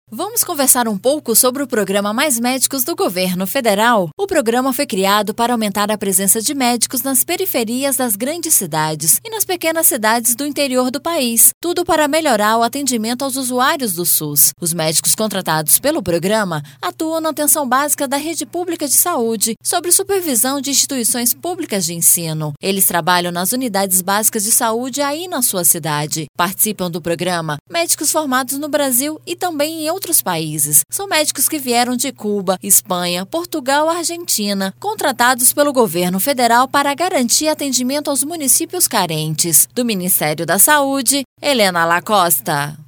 Vamos conversar um pouco sobre o programa Mais Médicos do Governo Federal. O programa foi criado para aumentar a presença de médicos nas periferias das grandes cidades e nas pequenas cidades do interior do país, tudo para melhorar o atendimento aos usuários do SUS. Os médicos contratados pelo programa atuam na atenção básica da rede pública de saúde, sob supervisão de instituições públicas de ensino. Eles trabalham nas unidades básicas de saúde aí na sua cidade. Participam do programa médicos formados no Brasil e também em outros países. São médicos que vieram de Cuba, Espanha, Portugal, Argentina, contratados pelo governo federal para garantir atendimento aos municípios carentes. Do Ministério da Saúde, Helena Lacosta.